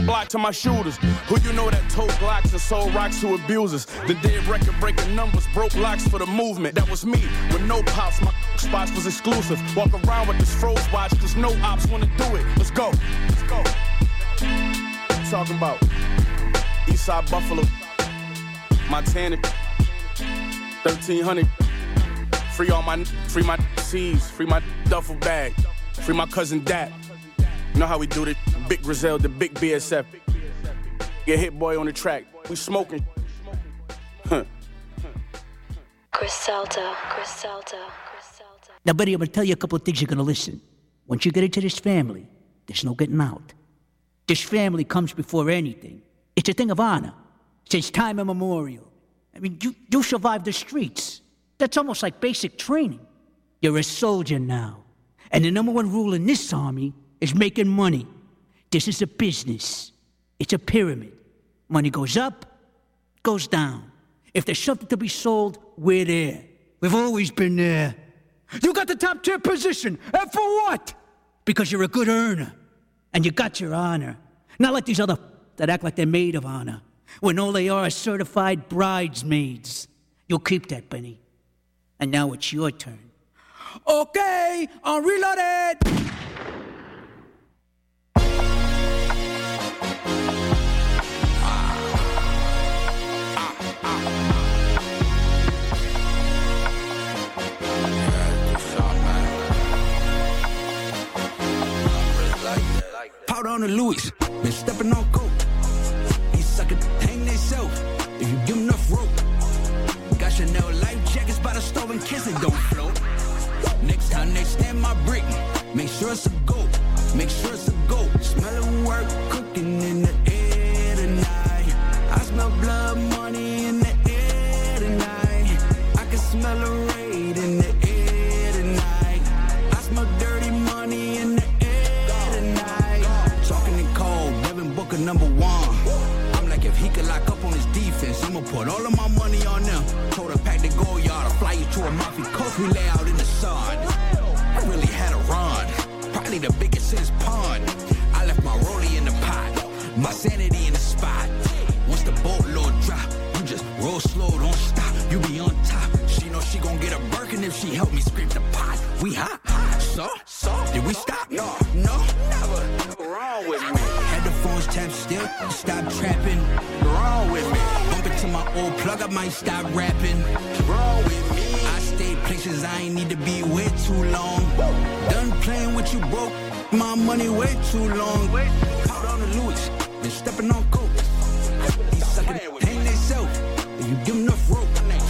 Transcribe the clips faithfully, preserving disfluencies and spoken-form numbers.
block to my shooters. Who you know that tote blocks and sold rocks to abusers? The dead record breaking numbers, broke locks for the movement. That was me, with no pops, my spots was exclusive. Walk around with this froze watch, cause no ops wanna do it. Let's go, let's go. Talking about Eastside Buffalo, Montana, thirteen hundred. Free all my, free my C's, free my duffel bag, free my cousin Dap. You know how we do this, Big Griselda, Big B S F. Get Hit Boy on the track, we smoking. Huh. Griselda, Griselda, Griselda. Now, buddy, I'm gonna tell you a couple of things you're gonna listen. Once you get into this family, there's no getting out. This family comes before anything. It's a thing of honor, since time immemorial. I mean, you, you survived the streets. That's almost like basic training. You're a soldier now. And the number one rule in this army is making money. This is a business. It's a pyramid. Money goes up, goes down. If there's something to be sold, we're there. We've always been there. You got the top tier position, and for what? Because you're a good earner, and you got your honor. Not like these other that act like they're made of honor, when all they are is certified bridesmaids. You'll keep that, Benny. And now it's your turn. Okay, I'm reloaded! Powder on the Louis, been stepping on coke. These suckers hang theyself if you give them enough rope. Got Chanel life jackets by the stove and kiss it don't float. Next time they stand my brick, make sure it's a goat. Make sure it's a goat. Smelling work cooking in the air tonight. I smell blood money in the air tonight. I can smell a raid in the air tonight. I smell dirty money in the air tonight. Talking in cold, Devin Booker number one. I'm like, if he could lock up on his defense, I'ma put all of my money on them. Told her pack the go yard, I'll fly you to a mafia coast, we lay out in the sun. I really had a run, probably the biggest since pond. I left my rollie in the pot, my sanity in the spot. Once the boatload drop, you just roll slow, don't stop, you be on top. She know she gon' get a Birkin if she help me scrape the pot. We hot, so, so, did we stop? No, no, never. Wrong with me. Had the phones tapped still, stop trapping. Wrong with me. Bump into my old plug, I might stop rapping. Wrong with me. I stayed places I ain't need to be way too long. Done playing with you broke, my money way too long. Powder on the Louis, been stepping on coke. These suckers hang theyself if you give them enough rope.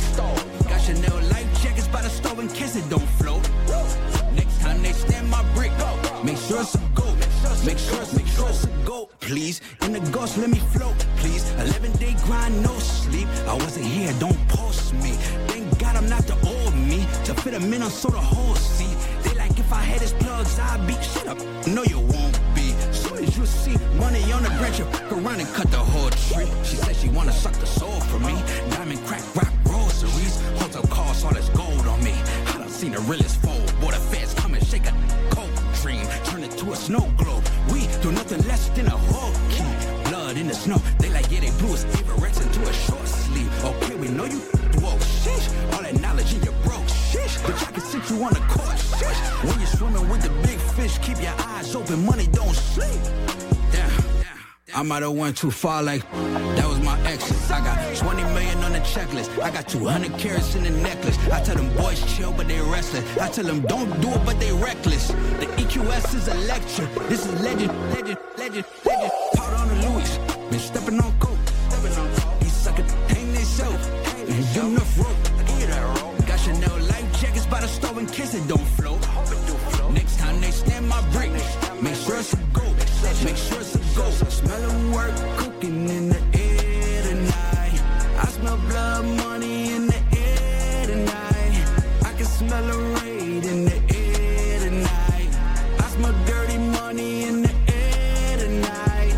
Got Chanel life jackets by the stove and kiss it don't float. Next time they stand my brick, make sure it's a goat. Make sure, make sure it's a goat, please. In the ghost, let me float, please. eleven day grind, no sleep. I wasn't here, don't post me. Thank God I'm not the old me. To fit them in, I sold a whole seat. They like if I had his plugs, I'd be. Shut up, no you won't be. Soon as you see money on the branch, you fuck around and cut the whole tree. She said she wanna suck the soul from me. Diamond, crack, rock, groceries. Hotel calls, all this gold on me. I done seen the realest fold. Boy, the feds come and shake a cold dream. Turn it to a snow globe. We do nothing less than a whole key. Blood in the snow. They like, yeah, they blew us Everett's into a short sleeve. Okay, we know you whoa, sheesh. All that knowledge in your broke, sheesh. But I can sit you on the court, sheesh. When you're swimming with the big fish, keep your eyes open, money don't sleep. Damn. I might have went too far, like, that was my exes. I got twenty million on the checklist. I got two hundred carats in the necklace. I tell them boys chill, but they restless. I tell them don't do it, but they reckless. The E Q S is electric. This is legend, legend, legend, legend. Powder on the Louis, been stepping on coke. These suckers hang themselves. Ain't do enough rope. Got Chanel life jackets by the stove and kiss it don't float. Next time they stand my brick, make sure it's a goat. Make sure it's a goat. Smelling work cooking in the air tonight. I smell blood money in the air tonight. I can smell a raid in the air tonight. I smell dirty money in the air tonight.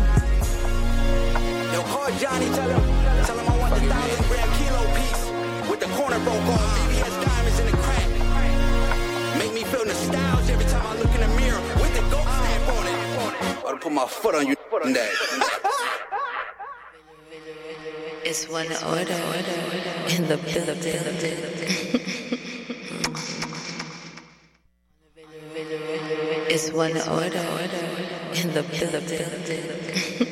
Yo, call Johnny, tell him, tell him I want the thousand gram kilo piece with the corner broke off, B B S diamonds in the crack. Make me feel nostalgia every time I look in the mirror with the goat stamp on it. I'll put my foot on you. It's one order in the building. It's one order in the building.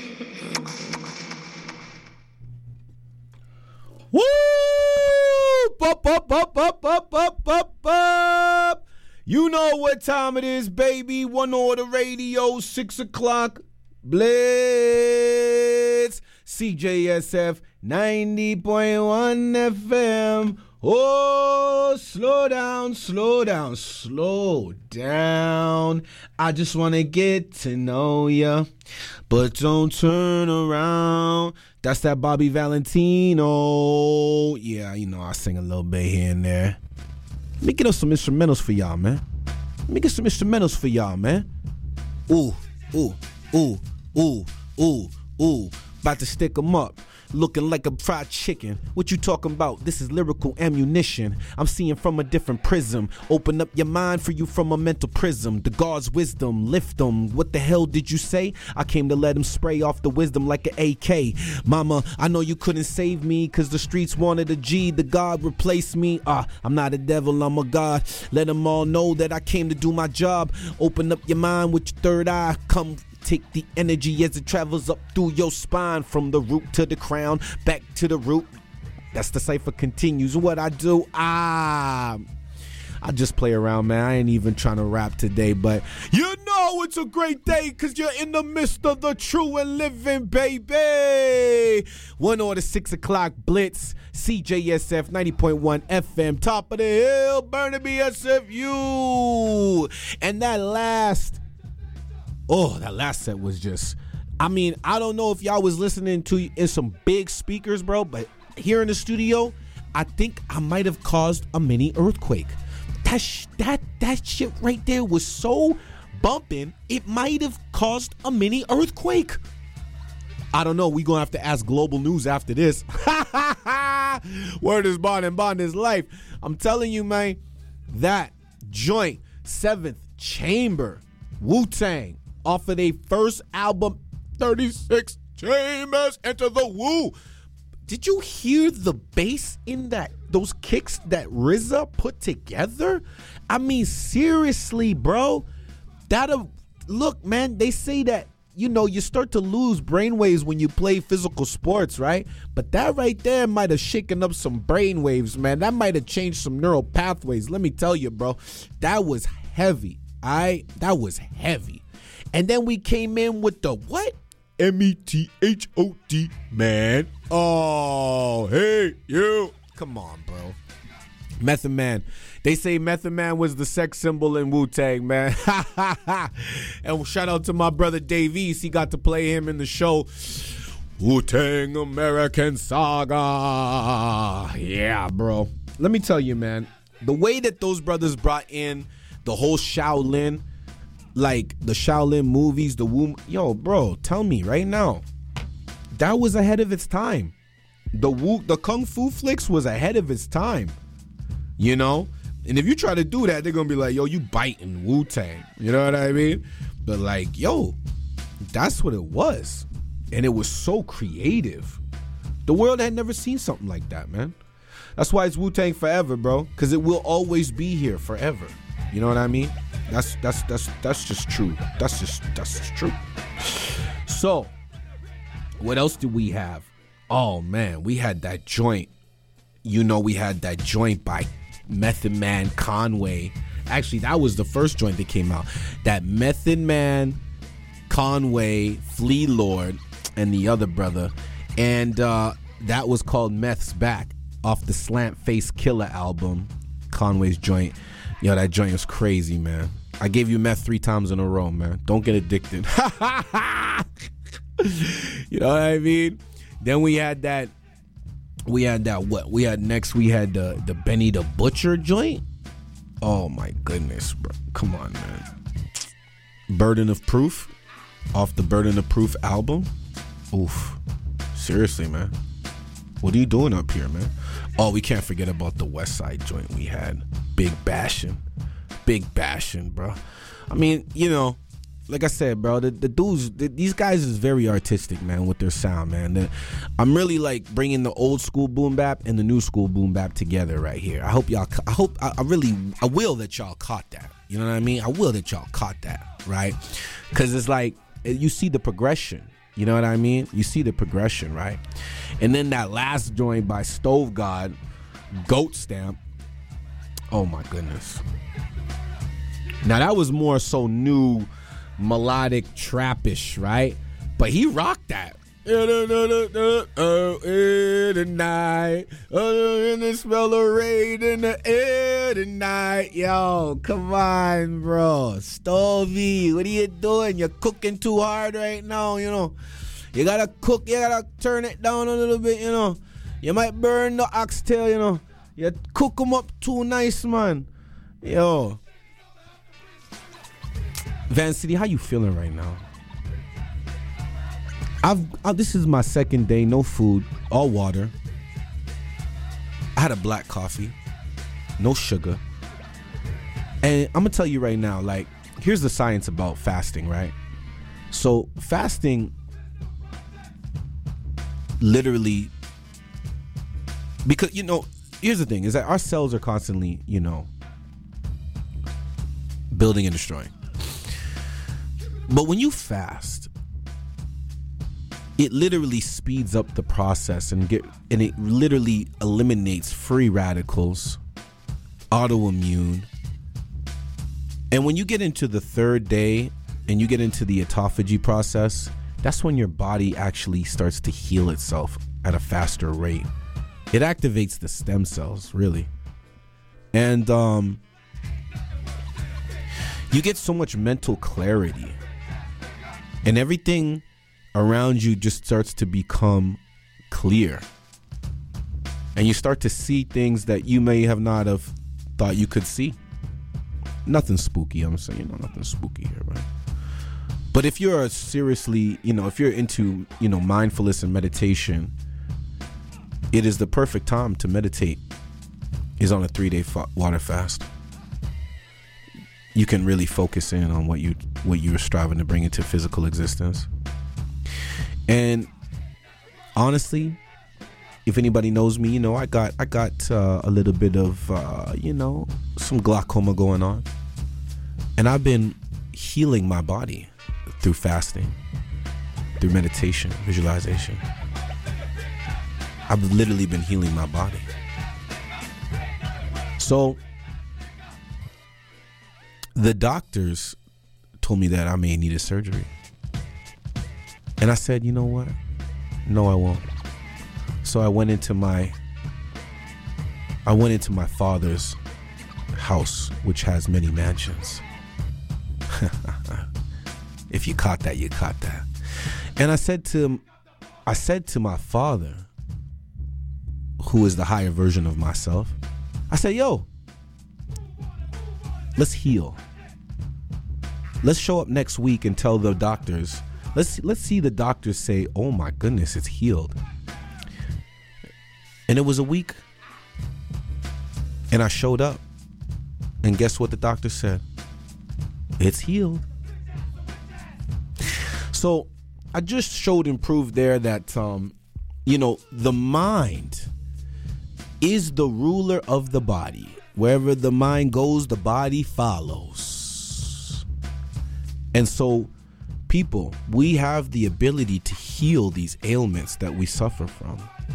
Woo! Up, up, up, up, up, up, up, up. You know what time it is, baby. One Order Radio, six o'clock. Blitz. C J S F ninety point one F M. Oh, slow down, slow down, slow down. I just want to get to know ya, but don't turn around. That's that Bobby Valentino. Yeah, you know, I sing a little bit here and there. Let me get us some instrumentals for y'all, man. Let me get some instrumentals for y'all, man. Ooh, ooh, ooh, ooh, ooh, ooh. About to stick them up. Looking like a fried chicken. What you talking about? This is lyrical ammunition. I'm seeing from a different prism. Open up your mind for you from a mental prism. The God's wisdom, lift them. What the hell did you say? I came to let him spray off the wisdom like an A K. Mama, I know you couldn't save me, cause the streets wanted a G. The God replaced me. Ah, I'm not a devil, I'm a God. Let them all know that I came to do my job. Open up your mind with your third eye. Come take the energy as it travels up through your spine, from the root to the crown, back to the root. That's the cipher continues. What I do, ah, I just play around, man. I ain't even trying to rap today, but you know it's a great day because you're in the midst of the true and living, baby. One Order, six o'clock Blitz, C J S F ninety point one F M, top of the hill, Burnaby S F U. And that last Oh, that last set was just, I mean, I don't know if y'all was listening to in some big speakers, bro, but here in the studio, I think I might have caused a mini earthquake. That sh- that that shit right there was so bumping, it might have caused a mini earthquake. I don't know. We gonna have to ask Global News after this. Word is bond and bond is life. I'm telling you, man, that joint, Seventh Chamber, Wu-Tang, off of their first album, thirty-six Chambers, Enter the Wu. Did you hear the bass in that, those kicks that R Z A put together? I mean, seriously, bro. That'll, look, man, they say that, you know, you start to lose brainwaves when you play physical sports, right? But that right there might have shaken up some brainwaves, man. That might have changed some neural pathways. Let me tell you, bro, that was heavy. I, that was heavy. And then we came in with the what? M E T H O D, man. Oh, hey, you. Come on, bro. Method Man. They say Method Man was the sex symbol in Wu-Tang, man. And shout out to my brother Dave East. He got to play him in the show Wu-Tang American Saga. Yeah, bro. Let me tell you, man. The way that those brothers brought in the whole Shaolin, like the Shaolin movies, the Wu, yo, bro, tell me right now, that was ahead of its time. The Wu, the Kung Fu flicks was ahead of its time, you know. And if you try to do that, they're gonna be like, yo, you biting Wu-Tang, you know what I mean? But like, yo, that's what it was, and it was so creative. The world had never seen something like that, man. That's why it's Wu-Tang forever, bro, because it will always be here forever. You know what I mean? That's that's that's that's just true. That's just that's just true. So, what else did we have? Oh man, we had that joint. You know, we had that joint by Method Man Conway. Actually, that was the first joint that came out. That Method Man, Conway, Flea Lord, and the other brother, and uh, that was called Meth's Back off the Slant Face Killer album. Conway's joint. Yo, that joint was crazy, man. I gave you meth three times in a row, man. Don't get addicted. You know what I mean? Then we had that, we had that, what? We had next, we had the, the Benny the Butcher joint. Oh, my goodness, bro. Come on, man. Burden of Proof off the Burden of Proof album. Oof. Seriously, man. What are you doing up here, man? Oh, we can't forget about the West Side joint we had. Big Bashin'. Big Bashin', bro. I mean, you know, like I said, bro, the, the dudes, the, these guys is very artistic, man, with their sound, man. The, I'm really like bringing the old school boom bap and the new school boom bap together right here. I hope y'all, I hope, I, I really, I will that y'all caught that. You know what I mean? I will that y'all caught that, right? Because it's like, you see the progression. You know what I mean? You see the progression, right? And then that last joint by Stove God, Goat Stamp. Oh my goodness. Now that was more so new melodic trappish, right? But he rocked that. Oh, in the night, oh, in the smell of rain in the air tonight. Yo, come on, bro. Stovey, what are you doing? You're cooking too hard right now, you know. You gotta cook, you gotta turn it down a little bit, you know. You might burn the oxtail, you know. You cook them up too nice, man. Yo. Van City, how you feeling right now? I've uh, this is my second day, no food, all water. I had a black coffee, no sugar. And I'm gonna tell you right now, like, here's the science about fasting, right? So fasting literally, because, you know, here's the thing, is that our cells are constantly, you know, building and destroying. But when you fast, it literally speeds up the process and get and it literally eliminates free radicals, autoimmune. And when you get into the third day and you get into the autophagy process, that's when your body actually starts to heal itself at a faster rate. It activates the stem cells, really. And um, you get so much mental clarity. And everything around you just starts to become clear, and you start to see things that you may have not have thought you could see. Nothing spooky, I'm saying, you know, nothing spooky here, right? But if you're seriously, you know, if you're into, you know, mindfulness and meditation, it is the perfect time to meditate. Is on a three-day fa- water fast. You can really focus in on what you what you're striving to bring into physical existence. And honestly, if anybody knows me, you know, I got I got uh, a little bit of, uh, you know, some glaucoma going on. And I've been healing my body through fasting, through meditation, visualization. I've literally been healing my body. So the doctors told me that I may need a surgery. And I said, you know what? No, I won't. So I went into my I went into my father's house, which has many mansions. If you caught that, you caught that. And I said to I said to my father, who is the higher version of myself, I said, yo, let's heal. Let's show up next week and tell the doctors, Let's let's see the doctors say, oh my goodness, it's healed. And it was a week. And I showed up. And guess what the doctor said? It's healed. So I just showed and proved there that, um, you know, the mind is the ruler of the body. Wherever the mind goes, the body follows. And so, people, we have the ability to heal these ailments that we suffer from.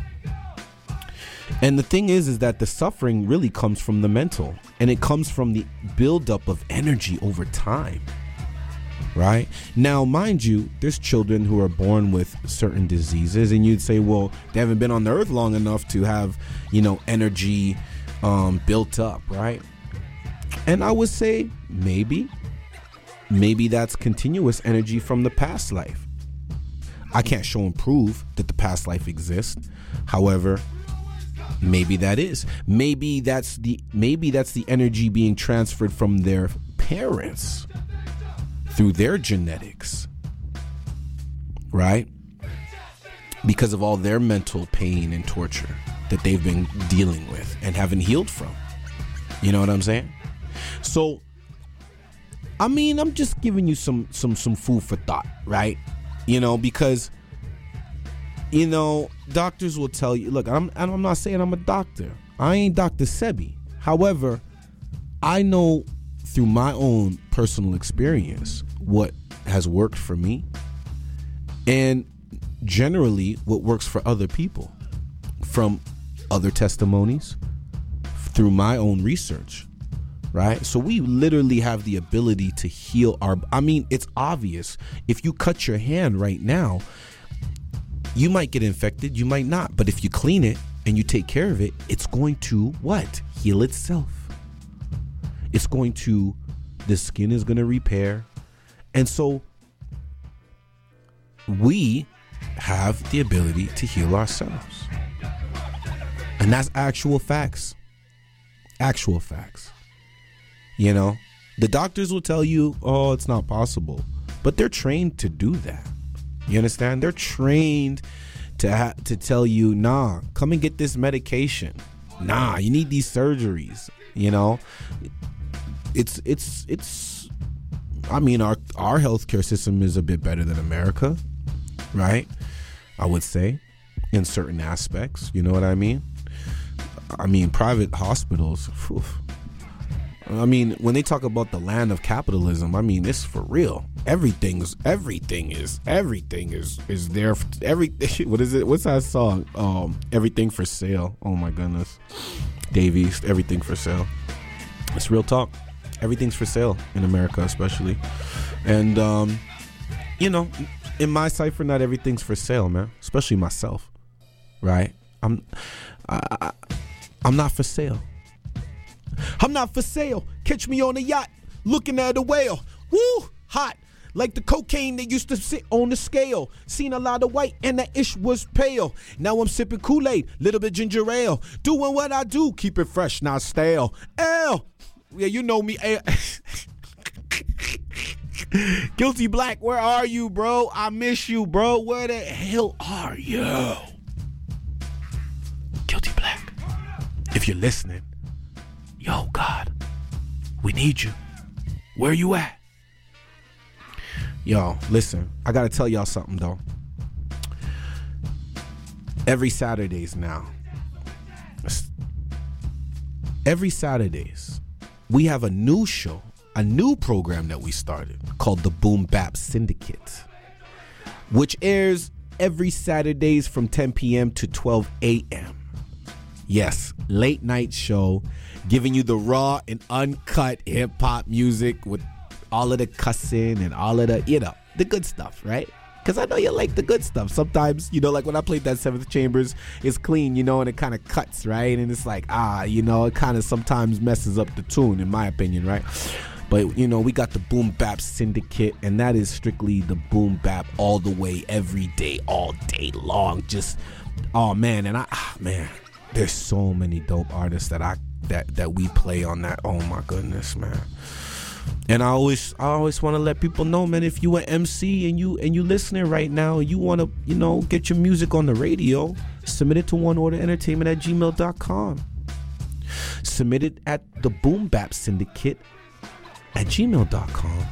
And the thing is, is that the suffering really comes from the mental, and it comes from the buildup of energy over time, right? Now, mind you, there's children who are born with certain diseases, and you'd say, well, they haven't been on the earth long enough to have, you know, energy um, built up, right? And I would say maybe. Maybe that's continuous energy from the past life. I can't show and prove that the past life exists. However, maybe that is. Maybe that's the maybe that's the energy being transferred from their parents through their genetics. Right? Because of all their mental pain and torture that they've been dealing with and haven't healed from. You know what I'm saying? So I mean, I'm just giving you some some some food for thought, right? You know, because you know, doctors will tell you, look, I'm I'm not saying I'm a doctor. I ain't Doctor Sebi. However, I know through my own personal experience what has worked for me and generally what works for other people from other testimonies, through my own research, right? So we literally have the ability to heal our, I mean, it's obvious. If you cut your hand right now, you might get infected, you might not, but if you clean it and you take care of it, it's going to what? Heal itself. It's going to, the skin is going to repair. And so we have the ability to heal ourselves. And that's actual facts. Actual facts. You know, the doctors will tell you, oh, it's not possible. But they're trained to do that. You understand? They're trained to ha- to tell you, nah, come and get this medication. Nah, you need these surgeries. You know, it's it's it's. I mean, our our healthcare system is a bit better than America, right? I would say, in certain aspects. You know what I mean? I mean, private hospitals. Whew. I mean, when they talk about the land of capitalism, I mean, it's for real. Everything's everything is everything is is there. For, every what is it? What's that song? Um, everything for sale. Oh my goodness, Dave East. Everything for sale. It's real talk. Everything's for sale in America, especially, and um, you know, in my cipher, not everything's for sale, man. Especially myself, right? I'm, I, I, I'm not for sale. I'm not for sale. Catch me on a yacht, looking at a whale. Woo, hot. Like the cocaine that used to sit on the scale. Seen a lot of white and that ish was pale. Now I'm sipping Kool-Aid, little bit ginger ale. Doing what I do, keep it fresh, not stale. L. Yeah, you know me. Guilty Black, where are you, bro? I miss you, bro. Where the hell are you? Guilty Black, if you're listening, yo, God, we need you. Where you at? Yo, listen, I gotta tell y'all something though. Every Saturdays now, every Saturdays, we have a new show, a new program that we started called the Boom Bap Syndicate, which airs every Saturdays from ten p.m. to twelve a.m. Yes, late night show, giving you the raw and uncut hip hop music with all of the cussing and all of the, you know, the good stuff, right? Because I know you like the good stuff. Sometimes, you know, like when I played that Seventh Chambers, it's clean, you know, and it kind of cuts, right? And it's like, ah, you know, it kind of sometimes messes up the tune, in my opinion, right? But, you know, we got the Boom Bap Syndicate, and that is strictly the boom bap all the way, every day, all day long. Just, oh, man, and I, ah, man, there's so many dope artists that I that that we play on that. Oh my goodness, man. And I always I always want to let people know, man, if you an M C and you and you listening right now, you want to, you know, get your music on the radio, submit it to one order entertainment at gmail dot com. Submit it at the Boom Bap Syndicate at gmail dot com.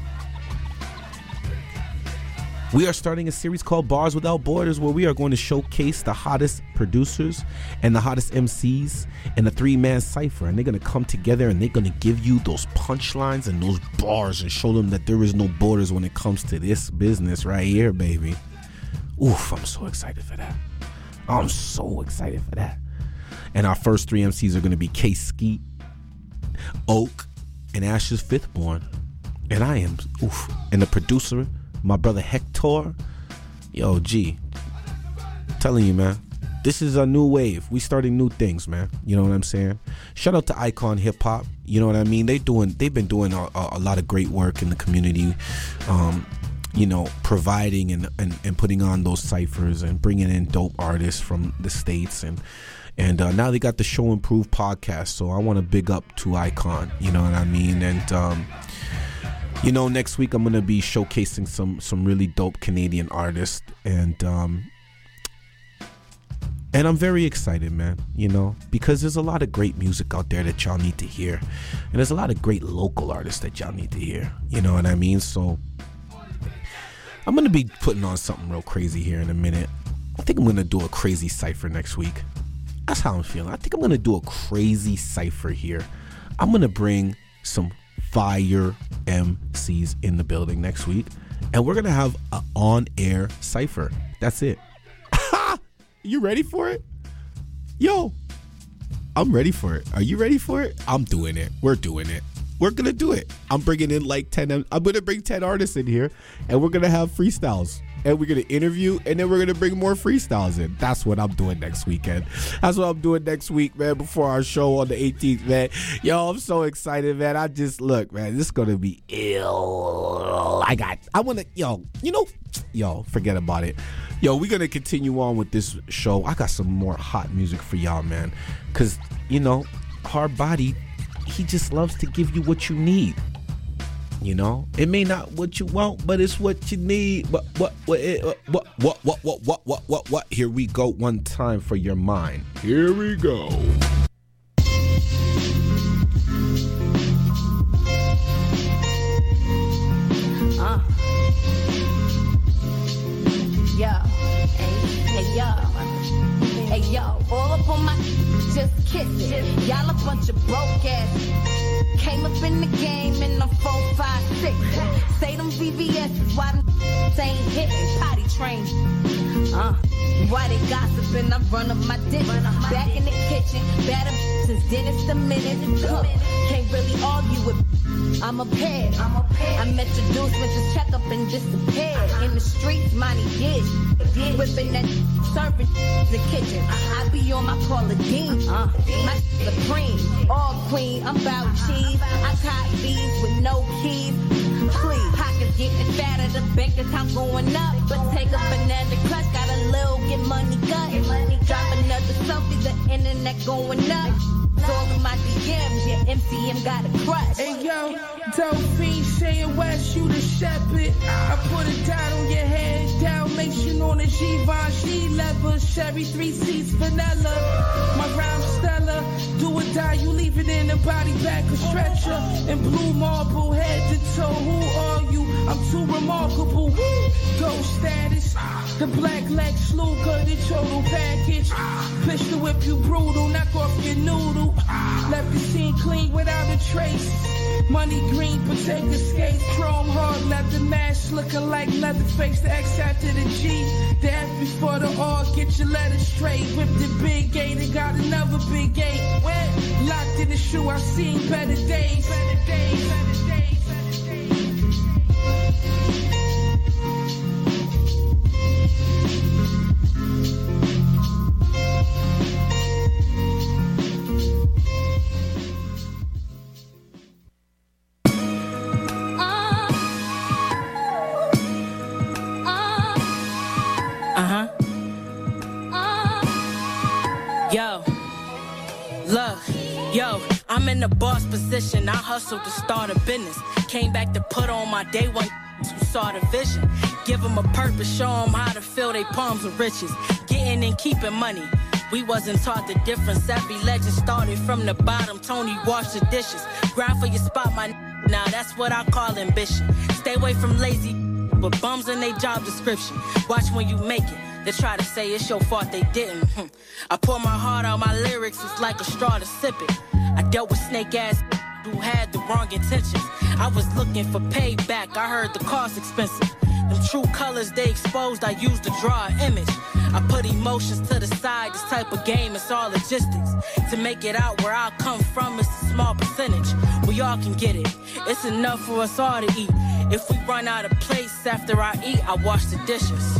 We are starting a series called Bars Without Borders, where we are going to showcase the hottest producers and the hottest M Cs in a three-man cipher. And they're going to come together and they're going to give you those punchlines and those bars and show them that there is no borders when it comes to this business right here, baby. Oof, I'm so excited for that. I'm so excited for that. And our first three M Cs are going to be K Skeet, Oak, and Ash's Fifthborn. And I am, oof, and the producer, my brother Hector. Yo, G, telling you, man, this is a new wave. We starting new things, man. You know what I'm saying? Shout out to Icon Hip Hop. You know what I mean? They doing, they've been doing a, a, a lot of great work in the community. Um, you know, providing and, and, and putting on those ciphers and bringing in dope artists from the States. And and uh, now they got the Show Improve podcast. So I want to big up to Icon. You know what I mean? And, um, you know, next week I'm going to be showcasing some some really dope Canadian artists. And, um, and And I'm very excited, man, you know, because there's a lot of great music out there that y'all need to hear. And there's a lot of great local artists that y'all need to hear. You know what I mean? So I'm going to be putting on something real crazy here in a minute. I think I'm going to do a crazy cypher next week. That's how I'm feeling. I think I'm going to do a crazy cypher here. I'm going to bring some fire M Cs in the building next week. And we're going to have an on-air cypher. That's it. You ready for it? Yo, I'm ready for it. Are you ready for it? I'm doing it. We're doing it. We're going to do it. I'm bringing in like ten. I'm going to bring ten artists in here, and we're going to have freestyles. And we're going to interview, and then we're going to bring more freestyles in. That's what I'm doing next weekend. That's what I'm doing next week, man, before our show on the eighteenth, man. Yo, I'm so excited, man. I just, look, man, this is going to be ill. I got, I want to, yo, you know, yo, forget about it. Yo, we're going to continue on with this show. I got some more hot music for y'all, man. Because, you know, Hard Body, he just loves to give you what you need. You know, it may not what you want, but it's what you need. But what, what, what, what, what, what, what, what, what, what, what? Here we go. One time for your mind. Here we go. Uh. Yo, hey, hey, yo, hey, yo, all up on my just kiss it. Y'all a bunch of broke ass. Came up in the game in the four, five, six. Say them V V S is why them ain't hitting potty train. Uh, why they gossiping? I run up my dick. Back in the kitchen, better since Dennis the minute. Cook. Can't really argue with. I'm a pet. I'm a pet. I'm introduced with this checkup and disappeared. In the streets, money did. Whipping that serving the kitchen. I be on my Paula Dean. Uh, my supreme. All queen. I'm about cheese. I caught bees with no keys. Please. Pockets getting fatter. The bank account going up. But take a banana crush. Got a little get money gut. Drop another selfie. The internet going up. All of my D Ms, yeah, M C M got a crush. Hey yo, Delphine, Shane West, you the shepherd. I put a dot on your head, Dalmatian on the Givenchy leather, Chevy three seats, vanilla. My rhyme stellar, do or die, you leave it in the body bag, a stretcher. And blue marble, head to toe, who are you? I'm too remarkable, woo. Ghost status, the black Lex Luger, the total package. Pistol whip you brutal, knock off your noodle. Left the scene clean without a trace. Money green, potato skates, chrome hard, leather mask, looking like Leatherface. The X after the G, the F before the R. Get your letters straight. Whipped the big gate and got another big gate. Wet, locked in the shoe, I've seen better days. Better days, better days, better days. Yo, look, yo, I'm in the boss position. I hustled to start a business. Came back to put on my day one who saw the vision. Give them a purpose, show them how to fill their palms with riches. Getting and keeping money. We wasn't taught the difference. Every legend started from the bottom. Tony washed the dishes. Grind for your spot, my n- now that's what I call ambition. Stay away from lazy but bums in their job description. Watch when you make it. They try to say it's your fault they didn't. Hm. I pour my heart out, my lyrics is like a straw to sip it. I dealt with snake ass who had the wrong intentions. I was looking for payback, I heard the cost expensive. Them true colors they exposed, I used to draw an image. I put emotions to the side, this type of game is all logistics. To make it out where I come from, it's a small percentage. We all can get it, it's enough for us all to eat. If we run out of plates after I eat, I wash the dishes.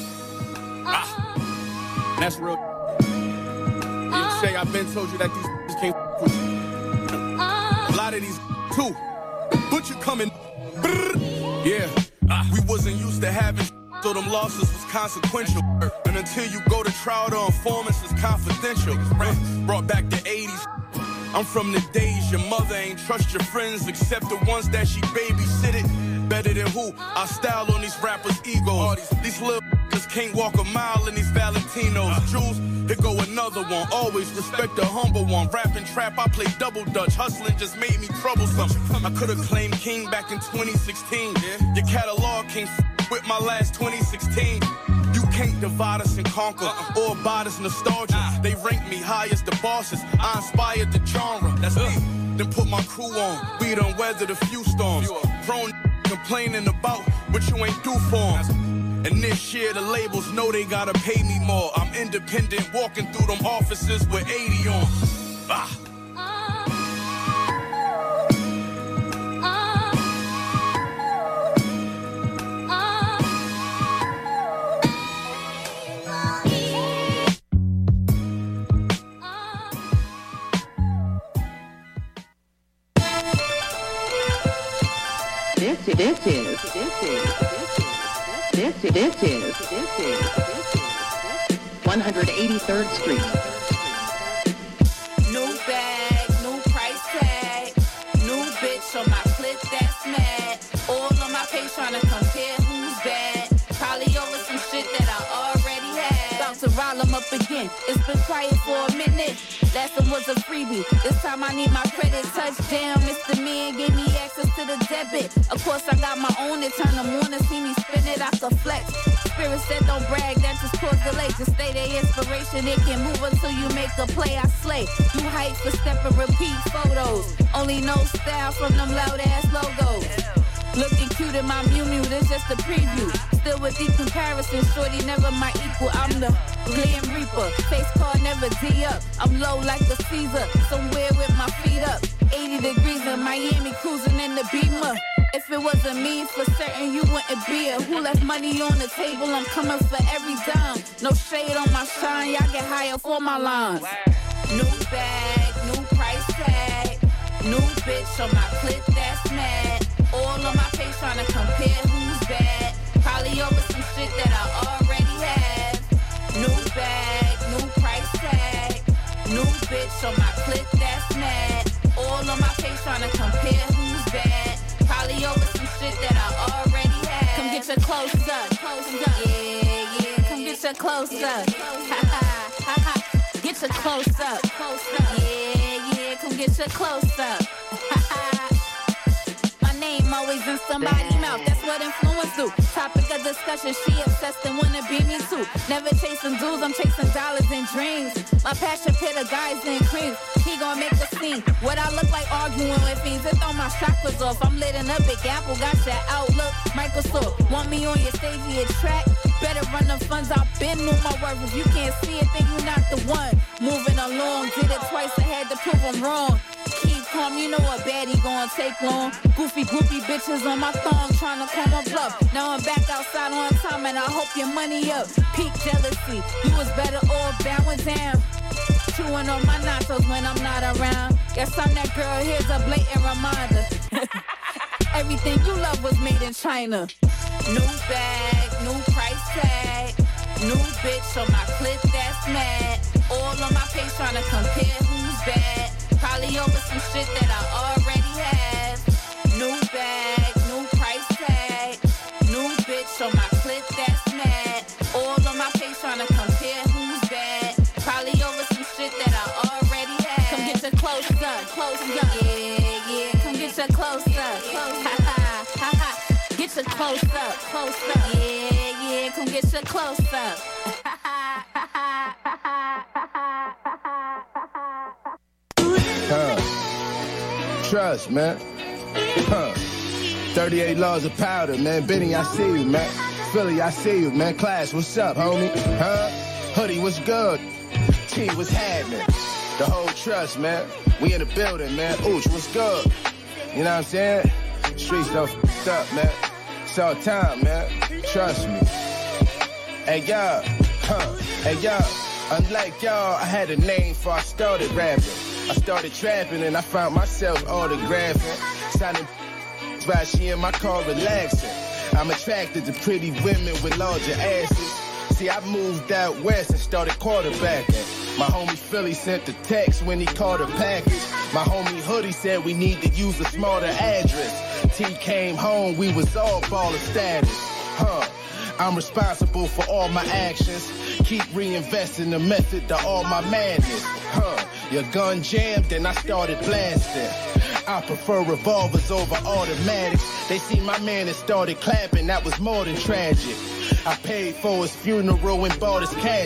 Ah, that's real. You say I've been told you that these can't f with you. A lot of these too. But you coming. Yeah, we wasn't used to having, so them losses was consequential. And until you go to trial, the informants is confidential. Brought back the eighties. I'm from the days your mother ain't trust your friends except the ones that she babysitted. Better than who? I style on these rappers' egos. These little Niggas can't walk a mile in these Valentinos. Jules, here go another one. Always respect the humble one. Rapping trap, I play double dutch. Hustling just made me troublesome. I could've claimed king back in twenty sixteen. Your catalog can't f- with my last twenty sixteen. You can't divide us and conquer or buy this nostalgia. They rank me high as the bosses. I inspired the genre. That's me. Then put my crew on. We done weathered a few storms. Prone complaining about what you ain't do for 'em. And this year the labels know they gotta pay me more. I'm independent, walking through them offices with eighty on. Ah. This is, this is, this is, this is, this is, this is one hundred eighty-third Street. New bag, new price tag, new bitch on my clip that's mad. All on my page trying to compare who's bad. Probably over some shit that I already had. About to rile them up again. It's been quiet for a minute. Last one was a freebie. This time I need my credit. Touchdown, Mister Man gave me access to the debit. Of course I got my own. It turn them on to see me spin it. I could flex. Spirits that don't brag, that just cause delay. Just stay their inspiration. It can move until you make a play. I slay. You hype for step and repeat photos. Only know style from them loud ass logos. Looking cute in my Mew Mew, this just a preview. Still with deep comparison, shorty never my equal. I'm the Glen Reaper, face card never D up. I'm low like a Caesar, somewhere with my feet up. eighty degrees in Miami, cruising in the Beamer. If it wasn't me, for certain you wouldn't be here. Who left money on the table? I'm coming for every dime. No shade on my shine, y'all get higher for my lines. New bag, new price tag, new bitch on my clip that's mad. All on my page trying to compare who's bad. Probably over some shit that I already have. New bag, new price tag, new bitch on my clip that's mad. All on my page trying to compare who's bad. Probably over some shit that I already have. Come get your close up, close up. Yeah, yeah. Come get your close up. Ha ha, ha ha. Get your close up, close up. Yeah, yeah. Come get your close up. Ha ha. Name always in somebody's mouth, that's what influence do. Topic of discussion, she obsessed and wanna be me too. Never chasing dudes, I'm chasing dollars and dreams. My passion pit of guys and creams. He gon' make a scene. What I look like arguing with fiends, it throw my chakras off. I'm lit in a Big Apple, got your Outlook, Microsoft. Want me on your stage, your track? Better run the funds, I've been on my work. If you can't see it, then you not the one. Moving along, did it twice, I had to prove I'm wrong. Keep calm, you know a baddie gon' take long. Goofy, goofy bitches on my thong trying to call my bluff. Now I'm back outside on time and I hope your money up. Peak jealousy, you was better off bowing down. Chewing on my nachos when I'm not around. Guess I'm that girl, here's a blatant reminder. Everything you love was made in China. New bag, new price tag, new bitch on my clip that's mad. All on my page trying to compare who's bad. Probably over some shit that I already have. New bag, new price tag, new bitch on my clip that's mad. All on my page trying to compare who's bad. Probably over some shit that I already have. Come get your close up, close up. Yeah, yeah, come get your close up. Ha ha, ha ha. Get your close up, close up. Yeah, yeah, come get your close up. Ha ha, ha ha, ha ha, ha ha, ha ha. Huh. Trust, man. Huh. thirty-eight laws of powder, man. Benny, I see you, man. Philly, I see you, man. Class, what's up, homie? Huh? Hoodie, what's good? T, what's happening? The whole trust, man. We in the building, man. Ooch, what's good? You know what I'm saying? Streets don't f*** up, man. It's all time, man. Trust me. Hey, y'all. Huh. Hey, y'all. Unlike y'all, I had a name before I started rapping. I started trapping and I found myself autographing. Signing while she in my car relaxing. I'm attracted to pretty women with larger asses. See, I moved out west and started quarterbacking. My homie Philly sent the text when he called a package. My homie Hoodie said we need to use a smarter address. T came home, we was all baller status. Huh. I'm responsible for all my actions. Keep reinvesting the method to all my madness. Huh, your gun jammed, then I started blasting. I prefer revolvers over automatics. They see my man and started clapping, that was more than tragic. I paid for his funeral and bought his casket.